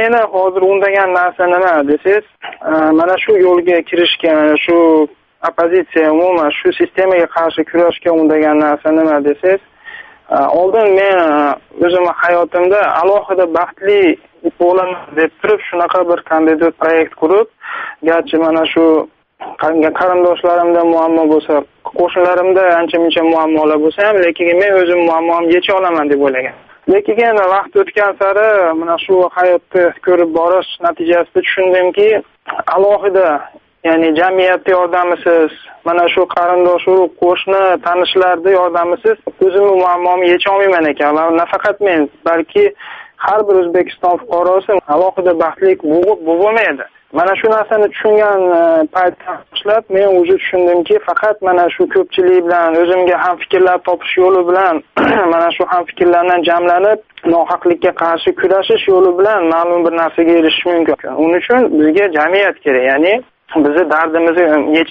meni hozir undagan narsa nima desangiz, mana shu yo'lga kirishga, mana shu oppozitsiya umuman shu sistemaga qarshi kurashga undagan narsa nima desangiz, oldin men o'zimning hayotimda alohida baxtli bo'laman deb turib shunaqa bir qandaydir proyekt qurib, garchi mana shu qarindoshlarimda muammo bo'lsa, qo'shnilarimda ancha-muncha muammolar bo'lsa ham, lekin men o'zim muammomni yecha olaman deb o'ylagan. Lekin vaqt o'tgan sari mana shu hayotni ko'rib borish natijasida tushundimki, alohida, ya'ni jamiyatning yordamisiz, mana shu qarindosh, urug', qo'shni, tanishlarning yordamisiz o'zimning muammomni yecha olmayman ekan. Va nafaqat men, balki har bir O'zbekiston fuqarosi alohida baxtli bo'lmaydi. Mana shu narsani tushungan paytdan boshlab men o'zi tushundimki, faqat mana shu ko'pchilik bilan o'zimga ham fikrlar topish yo'li bilan, mana shu ham fikrlardan jamlanib, nohaqlikka qarshi kurashish yo'li bilan ma'lum bir narsaga erishish mumkin. Uning uchun bizga jamiyat kerak, ya'ni bizni dardimizni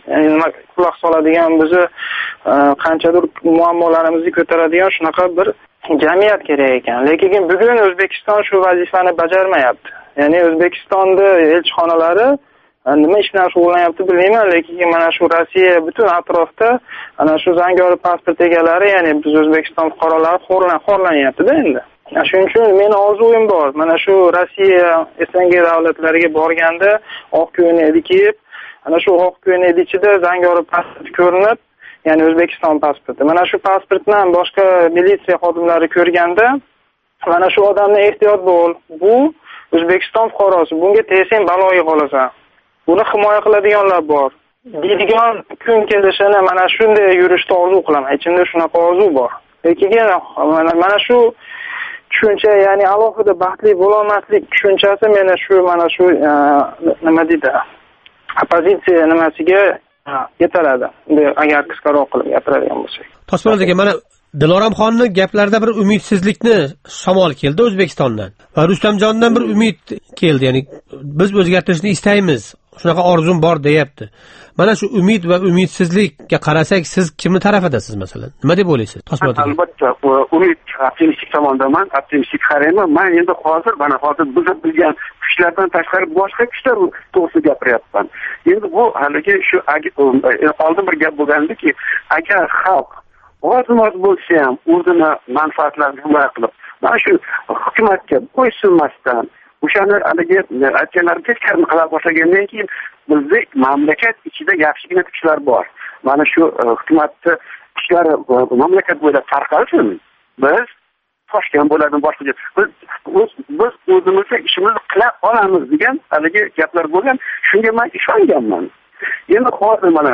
quloq soladigan, bizni qanchadir muammolarimizni ko'taradigan shunaqa bir jamiyat kerak ekan. Lekin bugun O'zbekiston shu vazifani bajarmayapti. Ya'ni O'zbekistonda elchixonalari nima ish bilan shug'ullanyapti bilmayman, lekin mana shu Rossiya butun atrofda ana shu zangori pasport egalari, ya'ni biz O'zbekiston fuqarolari xo'rlanyapti-da endi. Shuning uchun meni orzuim bor. Mana shu Rossiya, SNG davlatlariga borganda oq ko'ylak kiyib, ana shu oq ko'ylak ichida zangori pasport ko'rinib, ya'ni O'zbekiston pasporti. Mana shu pasportni boshqa militsiya xodimlari ko'rganda, mana shu odamni ehtiyot bo'l. Bu O'zbekiston fuqarosi, bunga tegsang baloga qolasan. Buni himoya qiladiganlar bor. Deydigan kun kelishini mana shunday yurishni orzu qilaman. Ichimda shunaqa orzu bor. Lekin mana shu tushuncha, ya'ni alohida baxtli bo'lolmaslik tushunchasi meni shu mana shu nima deydi, oppozitsiya nimasiga yetaradi. Agar qisqaroq qilib gapiradigan bo'lsak. Toshpo'lat aka, mana Diloromxonning gaplarida bir umidsizlikni shamol keldi O'zbekistondan. Va Rustamjondan bir umid keldi, ya'ni biz o'zgartirishni istaymiz, shunaqa orzum bor deyapti. Mana shu umid va umidsizlikka qarasak, siz kimni tarafidasiz masalan? Nima deb o'ylaysiz? Toshpo'lat aka. Albatta, umid optimistik tomondaman, optimistik qarayman. Men endi hozir biz bilgan kuchlardan tashqari boshqa kuchlar to'g'risida gapiryapman. Endi bu haligi shu oldin bir gap bo'lgandiki, agar xalq oz bo'lsa ham o'zini manfaatlarini himoya qilib, mana shu hukumatga bo'ysunmasdan, o'shani haligi aytganlar teskari qila boshlagandan keyin bizning mamlakat ichida yaxshigina kuchlar bor. Mana shu hukumatni kuchlari mamlakat bo'ylab tarqalsin, biz toshgan bo'ladi boshqa. Biz o'zimizga ishimizni qila olamiz degan haligi gaplar bo'lgan. Shunga men ishonganman. Endi hozir mana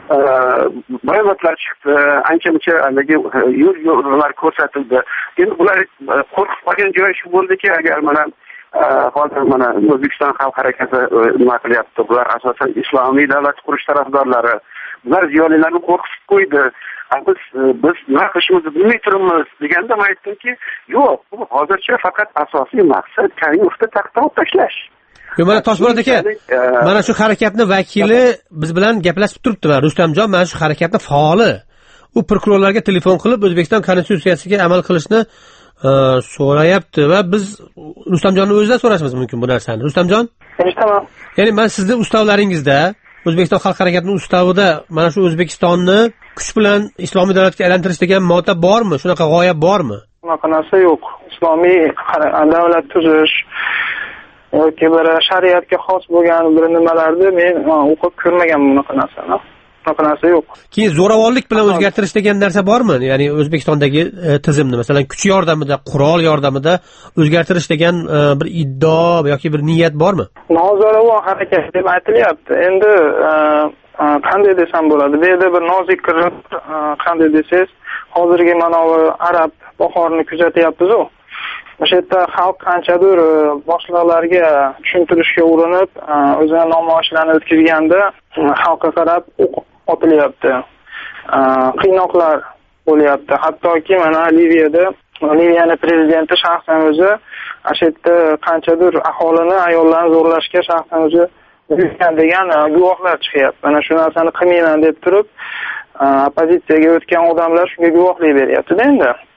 bayonotlar chiqdi, ancha-muncha haligi yo'llar ko'rsatildi. Endi ular qo'rqib qolgan joyi shu bo'ldiki, agar mana hozir mana O'zbekiston xalq harakati nima qilyapti, bular asosan islomiy davlat qurish tarafdorlari, bular ziyolilarni qo'rqitib qo'ydi. Biz nima qilishimizni bilmay turibmiz deganda men aytdimki, yo'q, bu hozircha faqat asosiy maqsad Karimovni taxtdan olib tashlash. Mana Toshpo'lat aka, mana shu harakatning vakili biz bilan gaplashib turibdi va Rustamjon mana shu harakatning faoli. U prokurorlarga telefon qilib O'zbekiston konstitutsiyasiga amal qilishni so'rayapti va biz Rustamjonning o'zidan so'rashimiz mumkin bu narsani. Rustamjon? Tamam. Ya'ni men sizning ustavlaringizda, O'zbekiston xalq harakatining ustavida mana shu O'zbekistonni kuch bilan islomiy davlatga aylantirish degan modda bormi? Shunaqa g'oya bormi? Unaqa narsa yo'q. Islomiy davlat tuzish yoki bir shariatga xos bo'lgan bir nimalarni men o'qib ko'rmaganman bunaqa narsani. Bunaqa narsa yo'q. Keyin zo'ravonlik bilan o'zgartirish degan narsa bormi? Ya'ni O'zbekistondagi tizimni masalan kuch yordamida, qurol yordamida o'zgartirish degan bir iddao yoki bir niyat bormi? Nozo'ravon harakat deb aytilyapti. Endi qanday desam bo'ladi? Bu yerda bir nozik qilib qanday desangiz, hozirgi mana bu arab bahorini kuzatyapmiz-ku. O'sha yerda xalq qanchadir boshliqlarga tushuntirishga urinib, o'zining namoyishlarni o'tkazganda xalqqa qarab o'q otilyapti. Qiynoqlar bo'lyapti. Hattoki mana Liviyaning prezidenti shaxsan o'zi o'sha yerda qanchadir aholini, ayollarni zo'rlashga shaxsan o'zi buyurgan degan guvohlar chiqyapti. Mana shu narsani qilmayman deb turib, oppozitsiyaga o'tgan odamlar shunga guvohlik beryapti-da endi.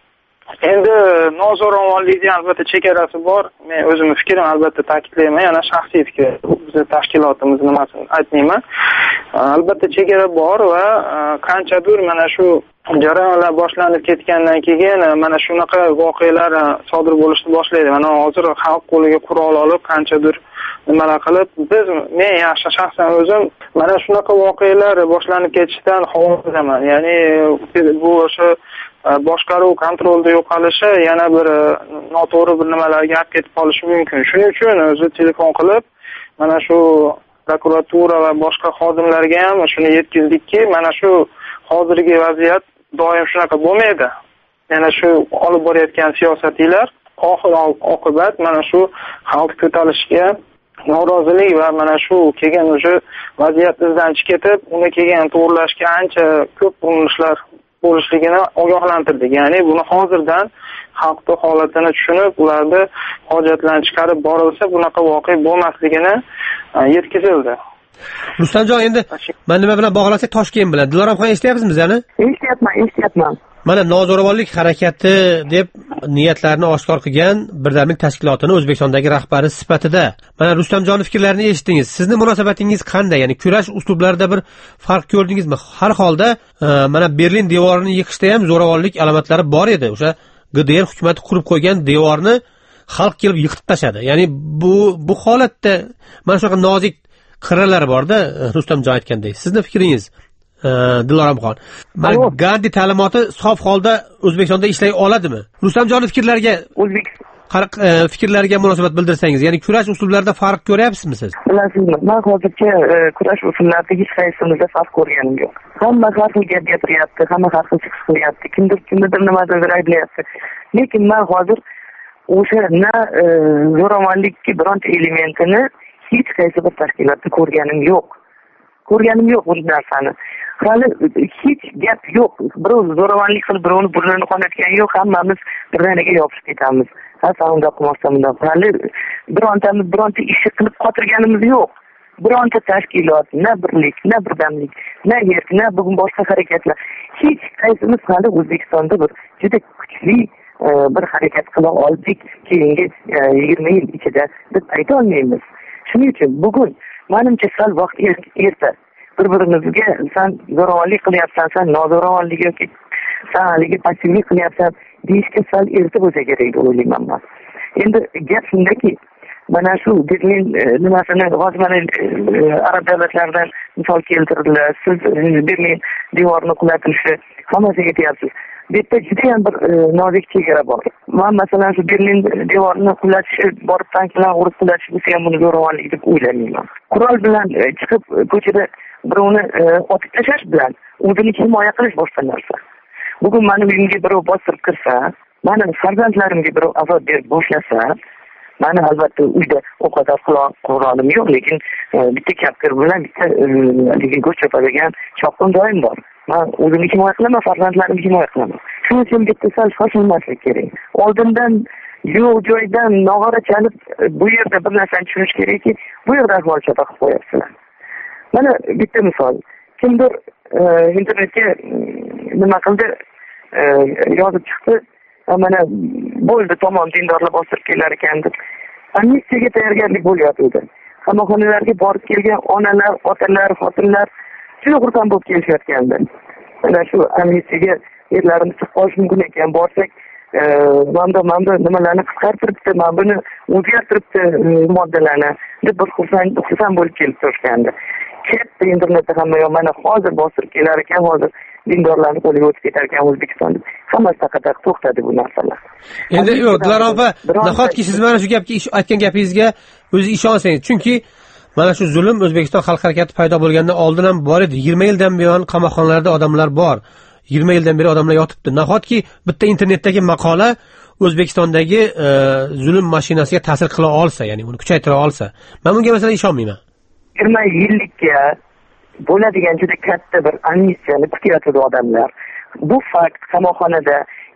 Endi nozo'ravonlikning albatta chegarasi bor. Men o'zimni fikrim albatta ta'kidlayman, yana shaxsiy fikr. Bizning tashkilotimiz nimasini aytmayman. Albatta chegara bor va qanchadir mana shu jarayonlar boshlanib ketgandan keyin mana shunaqa voqealar sodir bo'lishni boshlaydi. Mana hozir xalq qo'liga qurol olib qanchadir nimalar qilib, men yaxshi shaxsan o'zim mana shunaqa voqealar boshlanib ketishidan xavotirdaman. Ya'ni bu o'sha boshqaruv kontrolda yo'qolishi yana bir noto'g'ri bir nimalarga olib ketib qolishi mumkin. Shuning uchun o'zi telefon qilib mana shu prokuratura va boshqa xodimlarga ham shuni yetkazdikki, mana shu hozirgi vaziyat doim shunaqa bo'lmaydi. Yana shu olib borayotgan siyosatchilar oqibat mana shu xalq ko'tarilishiga norozilik va mana shu kelgan o'sha vaziyat izdan chiqib ketib, uni kelgan to'g'rilashga ancha ko'p urinishlar bo'lishligini ogohlantirdik. Ya'ni buni hozirdan xalqni holatini tushunib, ularni hojatlarni chiqarib borilsa, bunaqa voqea bo'lmasligini yetkazildi. Rustamjon, endi men nima bilan bog'lasak Toshkent bilan. Diloramxon eshityapsizmi yana? Eshityapman. Mana nozo'ravonlik harakati deb niyatlarini oshkor qilgan birdamlik tashkilotini O'zbekistondagi rahbari sifatida mana Rustamjonning fikrlarini eshitdingiz. Sizning munosabatingiz qanday? Ya'ni kurash uslublarida bir farq ko'rdingizmi? Har holda mana Berlin devorini yiqishda ham zo'ravonlik alomatlari bor edi. O'sha GDR hukumatı qurib qo'ygan devorni xalq kelib yiqitib tashladi. Ya'ni bu holatda mana shunaqa nozik qirralar bor-da, Rustamjon aytgandek. Sizning fikringiz? Diloramxon. Mana Gandhi ta'limoti sof holda O'zbekistonda ishlay oladimi? Rustamjonning fikrlariga munosabat bildirsangiz, ya'ni kurash uslublarida farq ko'ryapsizmi siz? Bilasizmi, men hozircha kurash usullarida hech qaysimizda farq ko'rganim yo'q. Hamma har xil gap gapiryapti, hamma har xil chiqish qilyapti, kimdir nimadir ayblayapti. Lekin men hozir o'sha zo'ravonlikki bironta elementini hech qaysi bir tashkilotda ko'rganim yo'q bu narsani. Hali hech gap yo'q. Birov zo'ravonlik qilib birovni burnini qonatgani yo'q. Hammamiz birdaniga yopishib ketamiz. Hasan gap qilmoqchiman. Hali bironta ishni qilib qotirganimiz yo'q. Bironta tashkilot, na birlik, na birdamlik, na erk, na bugun boshqa harakatlar. Hech qaysimiz hali O'zbekistonda bir juda kuchli bir harakat qila oldik keyingi 20 yil ichida deb ayta olmaymiz. Shuning uchun bugun menimcha sal vaqt erta. Bir-birimizga sen zo'ravonlik qilyapsan, sen nozo'ravonlik yoki sen haligi passivlik qilyapsan deyishga sal erta bo'lsa kerak deb o'ylayman men. Endi gap shundaki, mana shu Berlin nimasini hozir arab davlatlaridan misol keltirdilar. Siz Berlin devorini qulatilishi hammasiga aytyapsiz. Bu yerda juda ham bir nozik chegara bor. Men masalan shu Berlin devorini qulatishi, borib tanklar urib qulatish bo'lsa ham buni zo'ravonlik deb o'ylamayman. Qurol bilan chiqib ko'chada birovni otib tashlash bilan o'zini himoya qilish boshqa narsa. Bugun mening uyimga birov bostirib kirsa, mening farzandlarimga birov azob berib boshlasa, meni albatta uyda ovqat qurolim yo'q, lekin bitta kapkir bilan bitta go'sht chopadigan chopqin doim bor. Men o'zimni himoya qilaman, farzandlarimni himoya qilaman. Shuning uchun bitta sal shoshilmaslik kerak. Oldindan yo'q joydan nog'ora chalib, bu yerda bir narsani tushunish kerakki, bu yerda ahvol chapa qilib qo'yapsizlar. Mana bitta misol. Kimdir internetga nima qildi, yozib chiqdi, mana bo'ldi, tamom dindorlar bostirib kelar ekan deb. Amnistiyaga tayyorgarlik bo'lyapti. Qamoqxonalarga borib kelgan onalar, otalar, xotinlar juda xursand bo'lib kelishayotgandi. Mana shu amnistiyaga yerlarimiz chiqib qolishi mumkin ekan, borsak mana nimalarni qisqartiribdi, mana buni o'zgartiribdi moddalarni deb bir xursand bo'lib kelib turishgandi. Katta internetda hamma mana hozir bostirib kelar ekan, hozir dindorlarni qo'liga o'tib ketar ekan O'zbekistonda. Hammasi taqataq to'xtadi bu narsalar. Endi yo'q, Dilorom opa, nahotki siz mana shu gapga aytgan gapingizga o'zi ishonsangiz, chunki mana shu zulm O'zbekiston xalq harakati paydo bo'lgandan oldin ham bor edi. 20 yildan buyon qamoqxonalarda odamlar bor. 20 yildan beri odamlar yotibdi. Nahotki bitta internetdagi maqola O'zbekistondagi zulm mashinasiga ta'sir qila olsa, ya'ni uni kuchaytira olsa, men bunga masalan ishonmayman. 20 yillikka bo'ladigan juda katta bir amnistiyani kutyapti odamlar. Bu fakt qamoqxonada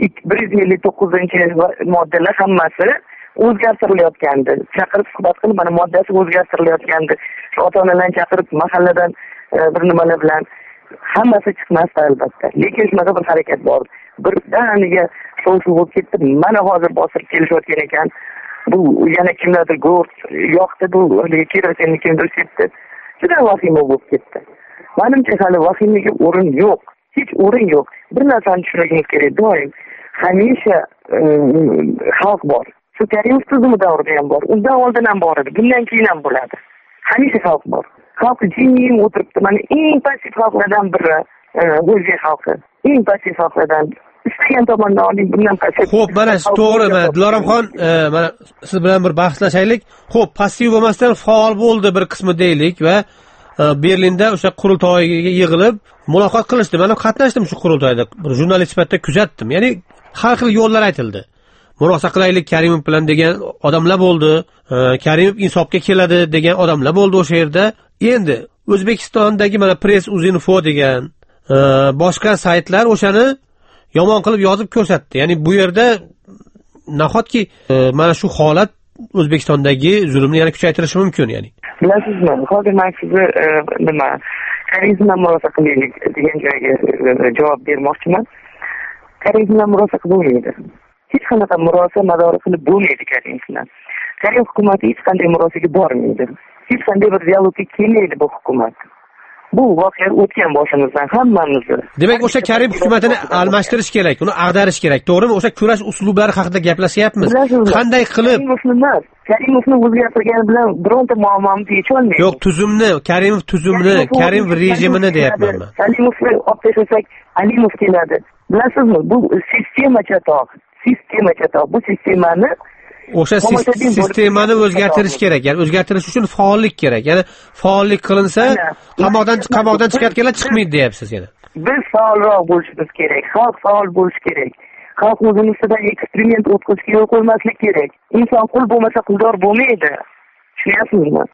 159-moddalar hammasi o'zgartirilayotgandi. Chaqirib suhbat qilib, mana moddasi o'zgartirilayotgandi. Ota-onalarni chaqirib mahalladan bir nimalar bilan hammasi chiqmasdi albatta. Lekin shunaqa bir harakat bor. birdaniga sovsuv bo'lib ketdi. Mana hozir bosib kelishayotgan ekan. Bu yana kimlardir go'rt yoqdi, bu kerosinni kimdir sepdi. Juda vahima bo'lib ketdi. Menimcha hali vahimaga o'rin yo'q. Hech o'rin yo'q. Bir narsani tushunishimiz kerak. Doim hamisha xalq bor. Shu Karimov tuzumi davrida ham bor. Undan oldin ham bor edi. Bundan keyin ham bo'ladi. Hamisha xalq bor. Xalq jim o'tiribdi. Mana eng passiv xalqlardan biri o'zbek xalqi. Eng passiv xalqlardan istagan tomondan oling, bundan passiv. Xo'p, mana shu to'g'ri. Diloramxon, mana siz bilan bir bahslashaylik. Xo'p, passiv bo'lmasdan faol bo'ldi bir qismi deylik va Berlinda o'sha qurultoyga yig'ilib muloqot qilishdi. Men qatnashdim shu qurultoyda. Bir jurnalist sifatida kuzatdim. Ya'ni har xil yo'llar aytildi. Murosa qilaylik Karimov bilan degan odamlar bo'ldi. Karimov insofga keladi degan odamlar bo'ldi o'sha yerda. Endi O'zbekistondagi mana Press.uz.info degan boshqa saytlar o'shani yomon qilib yozib ko'rsatdi. Ya'ni bu yerda nahotki mana shu holat O'zbekistondagi zulmni yana kuchaytirishi mumkin, ya'ni. Bilasizmi, hozir men sizni Karimov bilan murosa qilaylik degan joyga javob bermoqchiman. Karimov bilan murosa qilmaydi. Hech qanaqa murosa madori qilib bo'lmaydi Karimov bilan. Karimov hukumati hech qanday murosaga bormaydi. Hech qanday bir dialogga kelmaydi bu hukumat. Bu voqea o'tgan boshimizdan hammamizni. Demak, o'sha Karimov hukumatini almashtirish kerak, uni ag'darish kerak. To'g'rimi? O'sha kurash uslublari haqida gaplashyapmiz. Qanday qilib Karimovni o'zgartirgani bilan bironta muammomizni yecha olmaydi. Yo'q, Karimov tuzumni, Karimov rejimini deyapman men. Karimovni olib tashlasak, Alimov keladi. Bilasizmi, bu sistema chatoq. Bu sistemani o'sha sistemani o'zgartirish kerak. Ya'ni o'zgartirish uchun faollik kerak. Ya'ni faollik qilinsa, qamoqdan chiqayotganlar chiqmaydi deyapsiz yana. Biz faolroq bo'lishimiz kerak. Xalq faol bo'lishi kerak. Xalq o'zini ustidan eksperiment o'tkazishga yo'l qo'ymaslik kerak. Inson qul bo'lmasa quldor bo'lmaydi. Tushunyapsizmi?